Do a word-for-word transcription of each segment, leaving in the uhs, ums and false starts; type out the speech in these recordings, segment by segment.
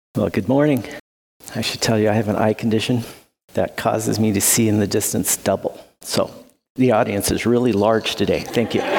Well, good morning. I should tell you I have an eye condition that causes me to see in the distance double. So the audience is really large today. Thank you.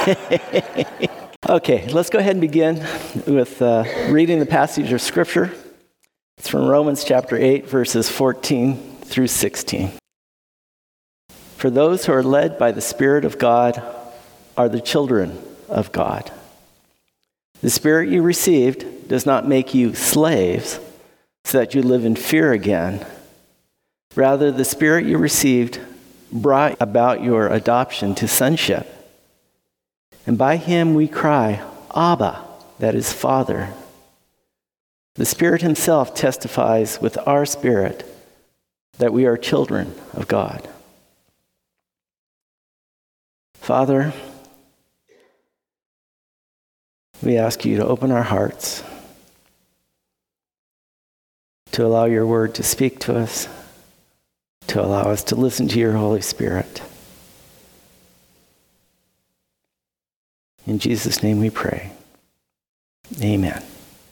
Okay, let's go ahead and begin with uh, reading the passage of Scripture. It's from Romans chapter eight, verses fourteen through sixteen. For those who are led by the Spirit of God are the children of God. The Spirit you received does not make you slaves so that you live in fear again. Rather, the Spirit you received brought about your adoption to sonship. And by him we cry, Abba, that is, Father. The Spirit himself testifies with our spirit that we are children of God. Father, we ask you to open our hearts, to allow your word to speak to us, to allow us to listen to your Holy Spirit. In Jesus' name we pray. Amen.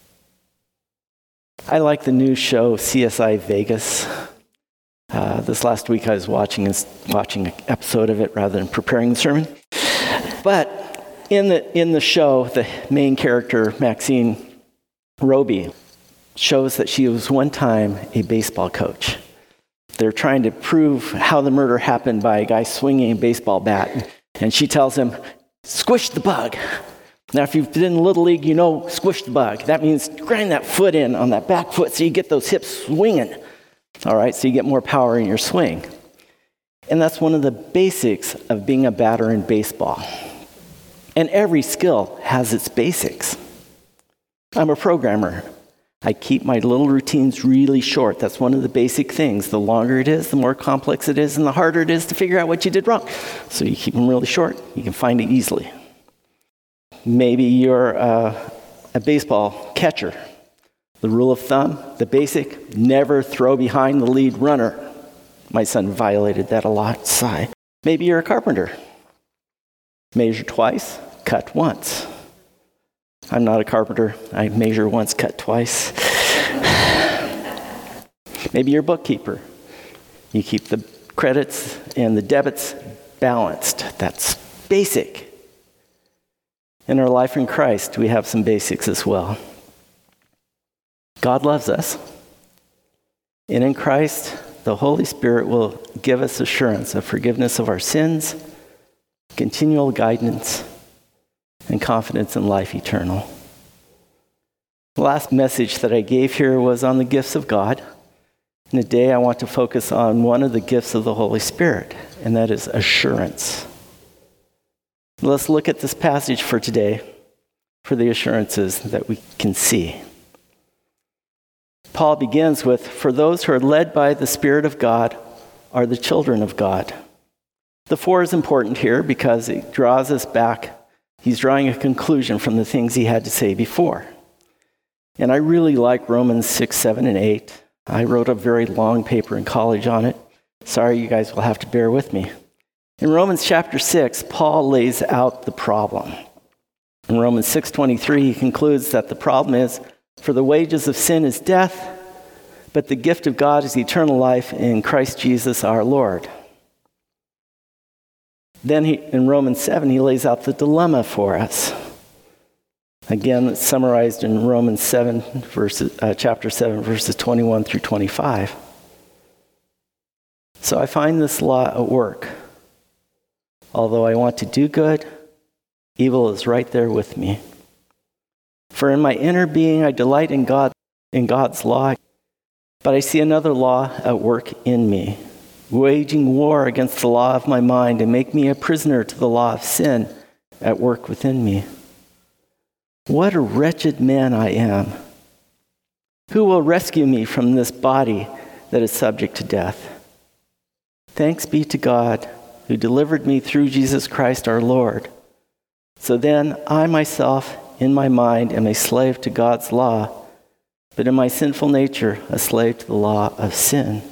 I like the new show C S I Vegas. Uh, this last week I was watching watching an episode of it rather than preparing the sermon. But in the in the show, the main character, Maxine Roby, shows that she was one time a baseball coach. They're trying to prove how the murder happened by a guy swinging a baseball bat. And she tells him, squish the bug. Now, if you've been in Little League, you know squish the bug. That means grind that foot in on that back foot so you get those hips swinging. All right, so you get more power in your swing. And that's one of the basics of being a batter in baseball. And every skill has its basics. I'm a programmer. I keep my little routines really short. That's one of the basic things. The longer it is, the more complex it is, and the harder it is to figure out what you did wrong. So you keep them really short. You can find it easily. Maybe you're uh, a baseball catcher. The rule of thumb, the basic, never throw behind the lead runner. My son violated that a lot. Sigh. Maybe you're a carpenter. Measure twice, cut once. I'm not a carpenter. I measure once, cut twice. Maybe you're a bookkeeper. You keep the credits and the debits balanced. That's basic. In our life in Christ, we have some basics as well. God loves us. And in Christ, the Holy Spirit will give us assurance of forgiveness of our sins, continual guidance, and confidence in life eternal. The last message that I gave here was on the gifts of God. And today I want to focus on one of the gifts of the Holy Spirit, and that is assurance. Let's look at this passage for today for the assurances that we can see. Paul begins with, for those who are led by the Spirit of God are the children of God. The for is important here because it draws us back. He's drawing a conclusion from the things he had to say before. And I really like Romans six, seven, and eight. I wrote a very long paper in college on it. Sorry, you guys will have to bear with me. In Romans chapter six, Paul lays out the problem. In Romans six twenty-three, he concludes that the problem is, for the wages of sin is death, but the gift of God is eternal life in Christ Jesus our Lord. Then he, in Romans seven, he lays out the dilemma for us. Again, it's summarized in Romans seven, verses, uh, chapter seven, verses twenty-one through twenty-five. So I find this law at work. Although I want to do good, evil is right there with me. For in my inner being I delight in God, in God's law, but I see another law at work in me, waging war against the law of my mind and make me a prisoner to the law of sin at work within me. What a wretched man I am. Who will rescue me from this body that is subject to death? Thanks be to God who delivered me through Jesus Christ our Lord. So then I myself, in my mind, am a slave to God's law, but in my sinful nature, a slave to the law of sin.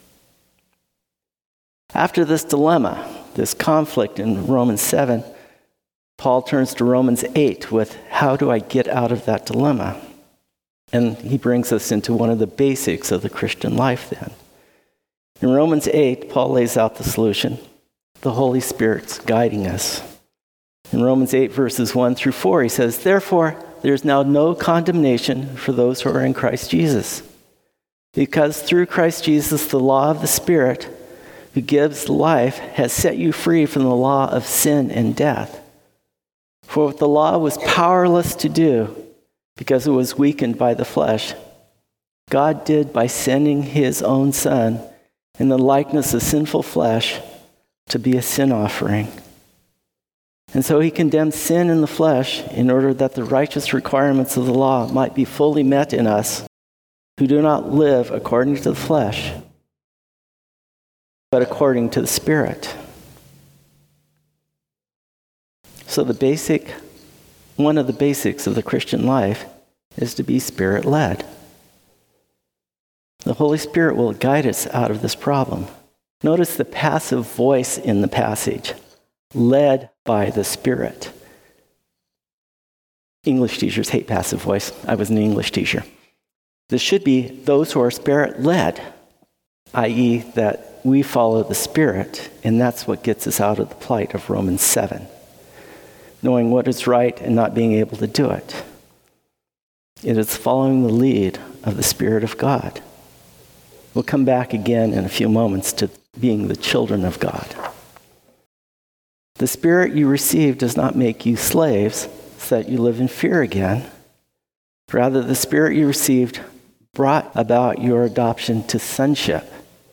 After this dilemma, this conflict in Romans seven, Paul turns to Romans eight with, how do I get out of that dilemma? And he brings us into one of the basics of the Christian life then. In Romans eight, Paul lays out the solution. The Holy Spirit's guiding us. In Romans eight, verses one through four, he says, "Therefore, there is now no condemnation for those who are in Christ Jesus. Because through Christ Jesus, the law of the Spirit, who gives life, has set you free from the law of sin and death. For what the law was powerless to do, because it was weakened by the flesh, God did by sending his own Son in the likeness of sinful flesh to be a sin offering. And so he condemned sin in the flesh in order that the righteous requirements of the law might be fully met in us who do not live according to the flesh, but according to the Spirit." So the basic, one of the basics of the Christian life is to be Spirit-led. The Holy Spirit will guide us out of this problem. Notice the passive voice in the passage, led by the Spirit. English teachers hate passive voice. I was an English teacher. This should be those who are Spirit-led, that is that we follow the Spirit, and that's what gets us out of the plight of Romans seven. Knowing what is right and not being able to do it. It is following the lead of the Spirit of God. We'll come back again in a few moments to being the children of God. The Spirit you receive does not make you slaves so that you live in fear again. Rather, the Spirit you received brought about your adoption to sonship.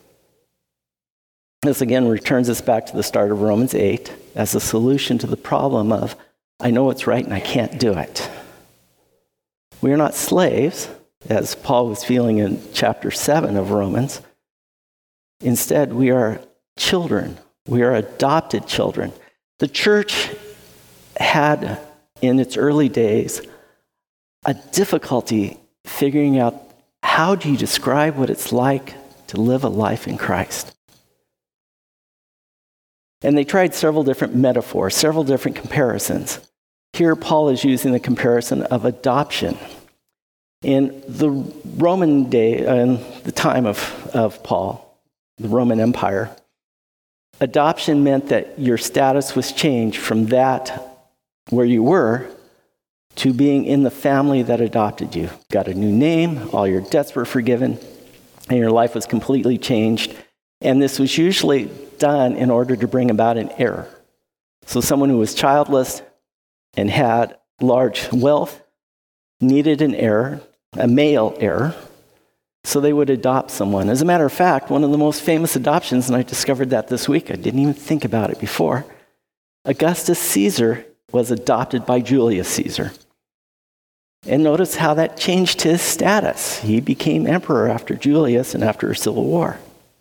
This again returns us back to the start of Romans eight as a solution to the problem of, I know what's right and I can't do it. We are not slaves, as Paul was feeling in chapter seven of Romans. Instead, we are children. We are adopted children. The church had, in its early days, a difficulty figuring out how do you describe what it's like to live a life in Christ. And they tried several different metaphors, several different comparisons. Here, Paul is using the comparison of adoption. In the Roman day, in the time of, of Paul, the Roman Empire, adoption meant that your status was changed from that where you were to being in the family that adopted you. You got a new name, all your debts were forgiven, and your life was completely changed. And this was usually done in order to bring about an heir. So someone who was childless and had large wealth needed an heir, a male heir, so they would adopt someone. As a matter of fact, one of the most famous adoptions, and I discovered that this week, I didn't even think about it before, Augustus Caesar was adopted by Julius Caesar. And notice how that changed his status. He became emperor after Julius and after a civil war.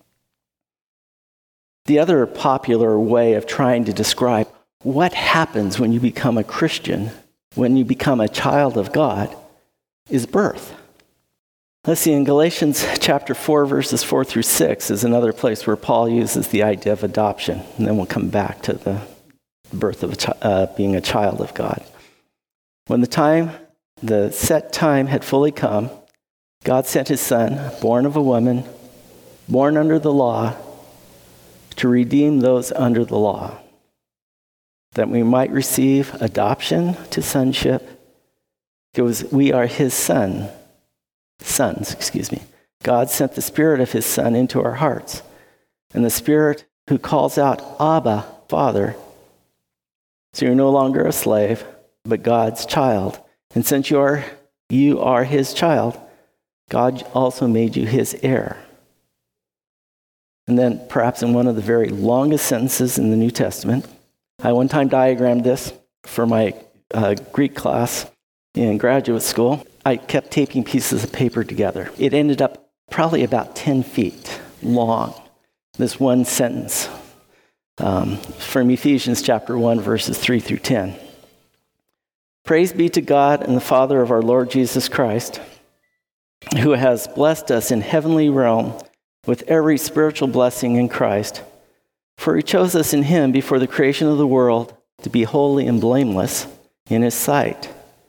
The other popular way of trying to describe what happens when you become a Christian, when you become a child of God, is birth. Let's see, in Galatians chapter four, verses four through six is another place where Paul uses the idea of adoption. And then we'll come back to the birth of a chi- uh, being a child of God. When the time, the set time had fully come, God sent his Son, born of a woman, born under the law, to redeem those under the law, that we might receive adoption to sonship, because we are his son, sons, excuse me. God sent the Spirit of his Son into our hearts, and the Spirit who calls out, Abba, Father. So you're no longer a slave, but God's child. And since you are, you are his child, God also made you his heir. And then perhaps in one of the very longest sentences in the New Testament, I one time diagrammed this for my uh, Greek class in graduate school. I kept taping pieces of paper together. It ended up probably about ten feet long, this one sentence um, from Ephesians chapter one, verses three through ten. Praise be to God and the Father of our Lord Jesus Christ, who has blessed us in heavenly realm with every spiritual blessing in Christ. For he chose us in him before the creation of the world to be holy and blameless in his sight.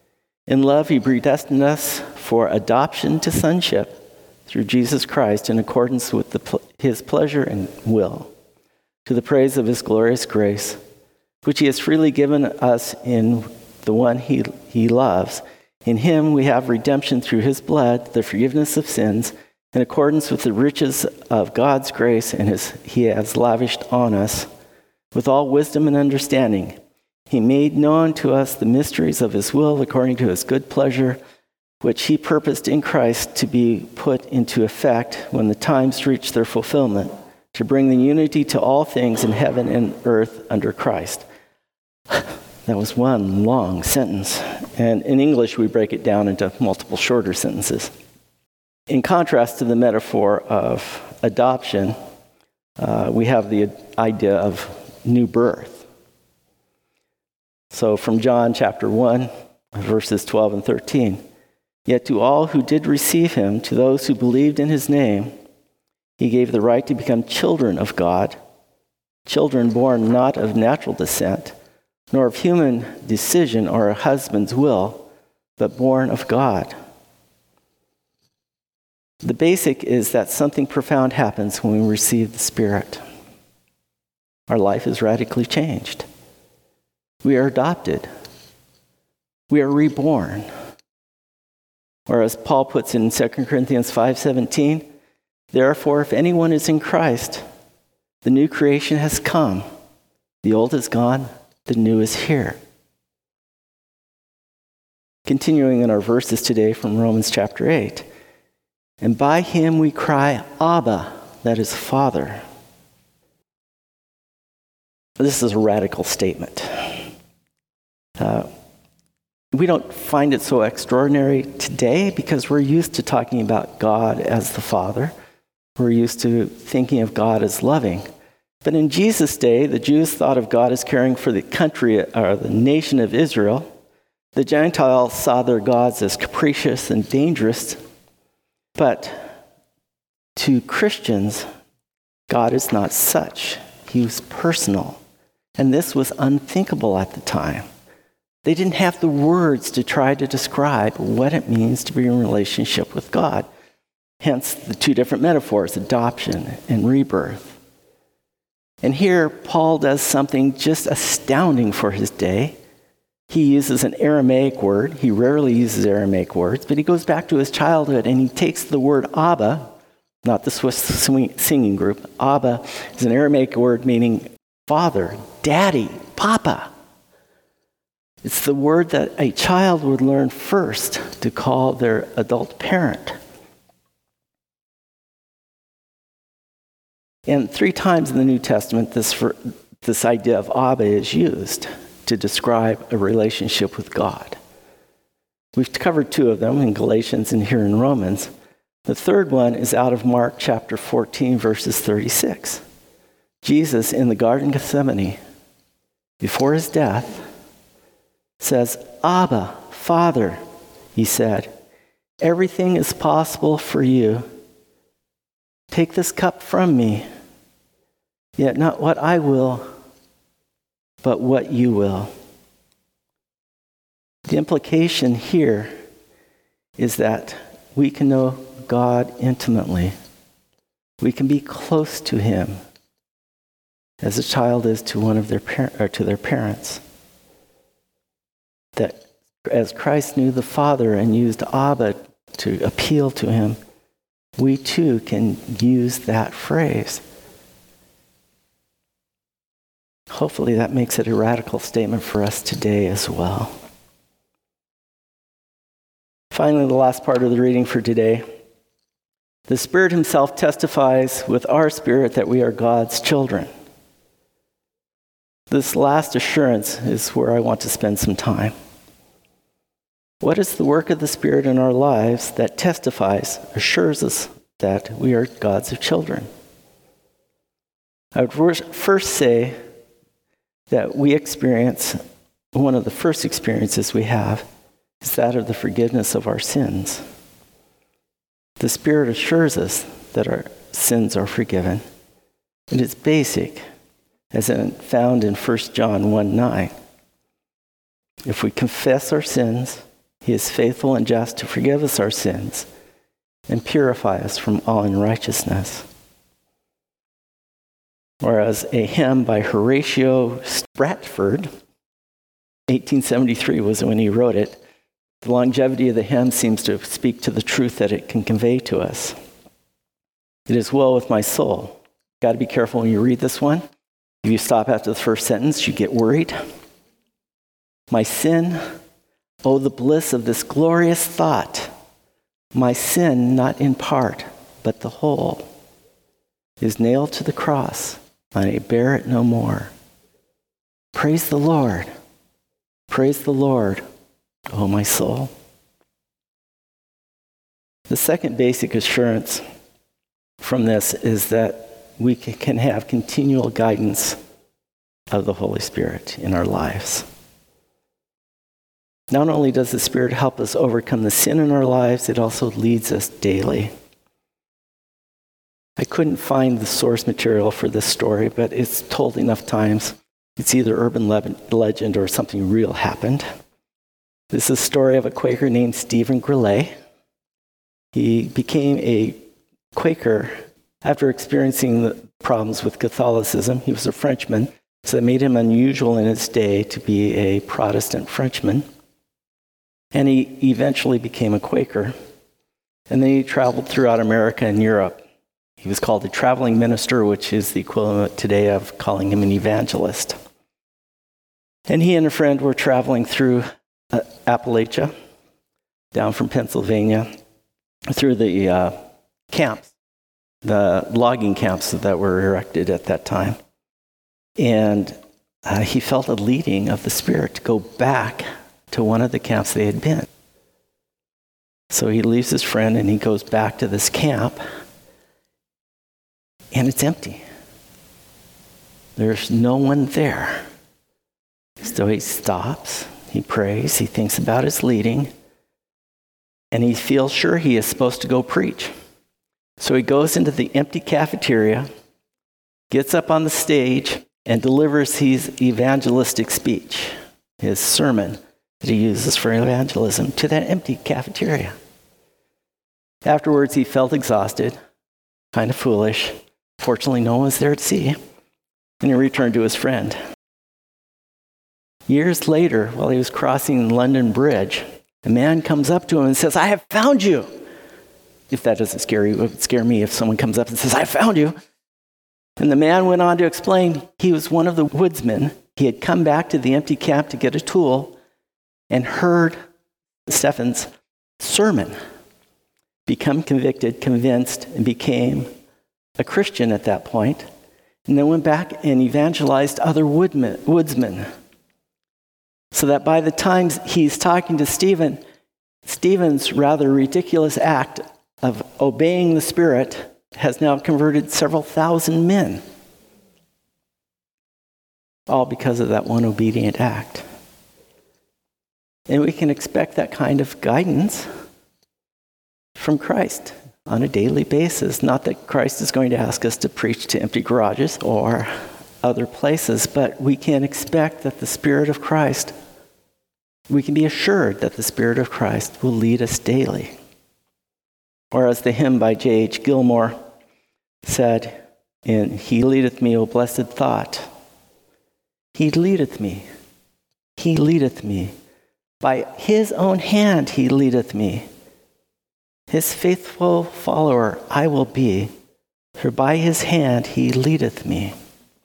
In love, he predestined us for adoption to sonship through Jesus Christ in accordance with the pl- his pleasure and will, to the praise of his glorious grace, which he has freely given us in the one he, he loves. In him we have redemption through his blood, the forgiveness of sins, in accordance with the riches of God's grace and his, he has lavished on us with all wisdom and understanding. He made known to us the mysteries of his will according to his good pleasure, which he purposed in Christ to be put into effect when the times reach their fulfillment, to bring the unity to all things in heaven and earth under Christ. That was one long sentence. And in English, we break it down into multiple shorter sentences. In contrast to the metaphor of adoption, uh, we have the idea of new birth. So from John chapter one, verses twelve and thirteen, yet to all who did receive him, to those who believed in his name, he gave the right to become children of God, children born not of natural descent, nor of human decision or a husband's will, but born of God. The basic is that something profound happens when we receive the Spirit. Our life is radically changed. We are adopted. We are reborn. Or as Paul puts it in Second Corinthians five seventeen, therefore, if anyone is in Christ, the new creation has come. The old is gone, the new is here. Continuing in our verses today from Romans chapter eight, and by him we cry, Abba, that is Father. This is a radical statement. Uh, we don't find it so extraordinary today because we're used to talking about God as the Father. We're used to thinking of God as loving. But in Jesus' day, the Jews thought of God as caring for the country or the nation of Israel. The Gentiles saw their gods as capricious and dangerous. But to Christians, God is not such. He was personal. And this was unthinkable at the time. They didn't have the words to try to describe what it means to be in relationship with God. Hence the two different metaphors, adoption and rebirth. And here, Paul does something just astounding for his day. He uses an Aramaic word. He rarely uses Aramaic words, but he goes back to his childhood and he takes the word Abba, not the Swiss singing group. Abba is an Aramaic word meaning father, daddy, papa. It's the word that a child would learn first to call their adult parent. And three times in the New Testament, this, this idea of Abba is used to describe a relationship with God. We've covered two of them in Galatians and here in Romans. The third one is out of Mark chapter fourteen, verses thirty-six. Jesus in the Garden of Gethsemane, before his death, says, Abba, Father, he said, everything is possible for you. Take this cup from me, yet not what I will, but what you will. The implication here is that we can know God intimately. We can be close to him as a child is to one of their par- or to their parents. That as Christ knew the Father and used Abba to appeal to him, we too can use that phrase. Hopefully that makes it a radical statement for us today as well. Finally, the last part of the reading for today. The Spirit himself testifies with our spirit that we are God's children. This last assurance is where I want to spend some time. What is the work of the Spirit in our lives that testifies, assures us that we are God's children? I would first say that we experience, one of the first experiences we have is that of the forgiveness of our sins. The Spirit assures us that our sins are forgiven. And it's basic, as found in First John one nine. If we confess our sins, He is faithful and just to forgive us our sins and purify us from all unrighteousness. Whereas a hymn by Horatio Stratford, eighteen seventy-three was when he wrote it, the longevity of the hymn seems to speak to the truth that it can convey to us. It is well with my soul. Got to be careful when you read this one. If you stop after the first sentence, you get worried. My sin, oh, the bliss of this glorious thought. My sin, not in part, but the whole, is nailed to the cross. I may bear it no more. Praise the Lord. Praise the Lord, oh my soul. The second basic assurance from this is that we can have continual guidance of the Holy Spirit in our lives. Not only does the Spirit help us overcome the sin in our lives, it also leads us daily. I couldn't find the source material for this story, but it's told enough times. It's either urban le- legend or something real happened. This is a story of a Quaker named Stephen Grellet. He became a Quaker after experiencing the problems with Catholicism. He was a Frenchman, so that made him unusual in his day to be a Protestant Frenchman. And he eventually became a Quaker. And then he traveled throughout America and Europe. He was called a traveling minister, which is the equivalent today of calling him an evangelist. And he and a friend were traveling through uh, Appalachia, down from Pennsylvania, through the uh, camps, the logging camps that were erected at that time. And uh, he felt a leading of the Spirit to go back to one of the camps they had been. So he leaves his friend and he goes back to this camp, and it's empty. There's no one there. So he stops, he prays, he thinks about his leading, and he feels sure he is supposed to go preach. So he goes into the empty cafeteria, gets up on the stage, and delivers his evangelistic speech, his sermon that he uses for evangelism, to that empty cafeteria. Afterwards, he felt exhausted, kind of foolish. Fortunately, no one was there to see, and he returned to his friend. Years later, while he was crossing London Bridge, a man comes up to him and says, I have found you. If that doesn't scare you, it would scare me if someone comes up and says, I found you. And the man went on to explain he was one of the woodsmen. He had come back to the empty camp to get a tool and heard Stephen's sermon, become convicted, convinced, and became a Christian at that point, and then went back and evangelized other woodmen, woodsmen. So that by the time he's talking to Stephen, Stephen's rather ridiculous act of obeying the Spirit has now converted several thousand men. All because of that one obedient act. And we can expect that kind of guidance from Christ on a daily basis. Not that Christ is going to ask us to preach to empty garages or other places, but we can expect that the Spirit of Christ, we can be assured that the Spirit of Christ will lead us daily. Or as the hymn by J H Gilmore said in He Leadeth Me, O Blessed Thought, He leadeth me, He leadeth me. By His own hand He leadeth me. His faithful follower I will be, for by His hand He leadeth me.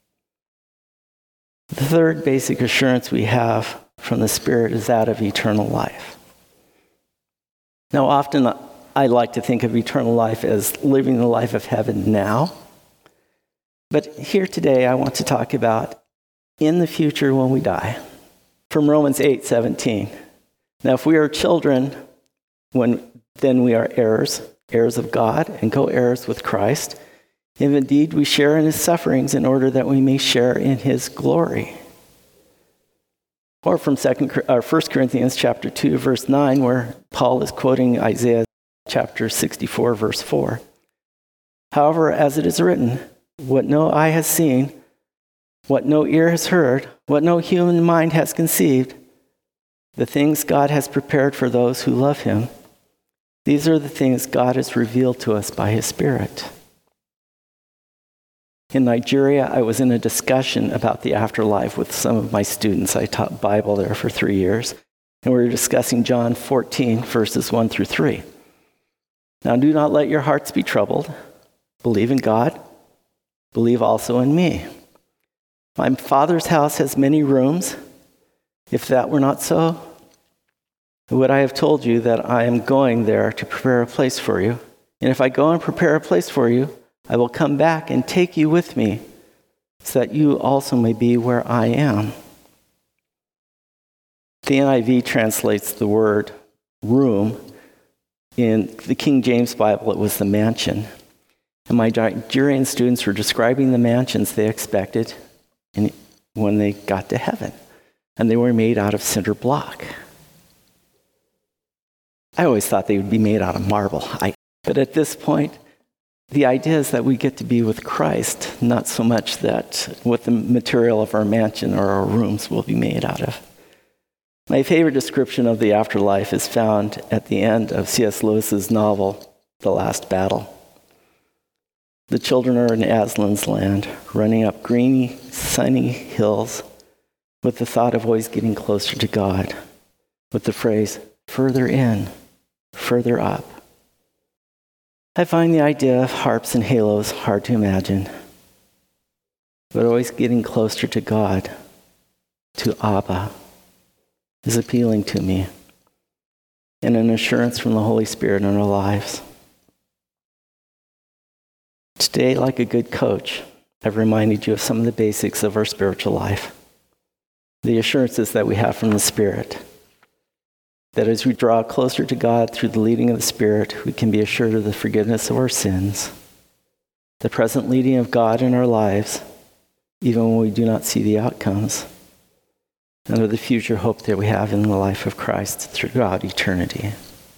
The third basic assurance we have from the Spirit is that of eternal life. Now, often I like to think of eternal life as living the life of heaven now. But here today I want to talk about in the future when we die. From Romans eight seventeen. Now, if we are children, when then we are heirs, heirs of God, and co-heirs with Christ. If indeed we share in His sufferings in order that we may share in His glory. Or from second, or First Corinthians chapter two, verse nine, where Paul is quoting Isaiah chapter sixty-four, verse four. However, as it is written, what no eye has seen, what no ear has heard, what no human mind has conceived, the things God has prepared for those who love him, these are the things God has revealed to us by his Spirit. In Nigeria, I was in a discussion about the afterlife with some of my students. I taught Bible there for three years, and we were discussing John fourteen, verses one through three. Now, do not let your hearts be troubled. Believe in God. Believe also in me. My Father's house has many rooms. If that were not so, would I have told you that I am going there to prepare a place for you? And if I go and prepare a place for you, I will come back and take you with me, so that you also may be where I am. The N I V translates the word room. In the King James Bible, it was the mansion. And my Nigerian students were describing the mansions they expected in, when they got to heaven. And they were made out of cinder block. I always thought they would be made out of marble. I, but at this point, the idea is that we get to be with Christ, not so much that what the material of our mansion or our rooms will be made out of. My favorite description of the afterlife is found at the end of C S Lewis's novel, The Last Battle. The children are in Aslan's land, running up greeny, sunny hills with the thought of always getting closer to God, with the phrase, further in, further up. I find the idea of harps and halos hard to imagine, but always getting closer to God, to Abba, is appealing to me, and an assurance from the Holy Spirit in our lives. Today, like a good coach, I've reminded you of some of the basics of our spiritual life. The assurances that we have from the Spirit. That as we draw closer to God through the leading of the Spirit, we can be assured of the forgiveness of our sins, the present leading of God in our lives, even when we do not see the outcomes, and of the future hope that we have in the life of Christ throughout eternity.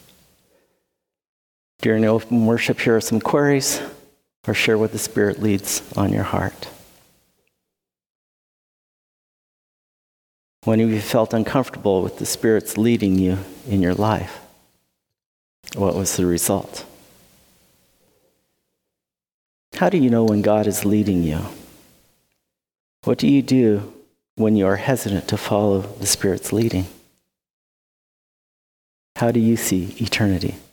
During open worship, here are some queries, or share what the Spirit leads on your heart. When have you felt uncomfortable with the Spirit's leading you in your life? What was the result? How do you know when God is leading you? What do you do when you are hesitant to follow the Spirit's leading? How do you see eternity?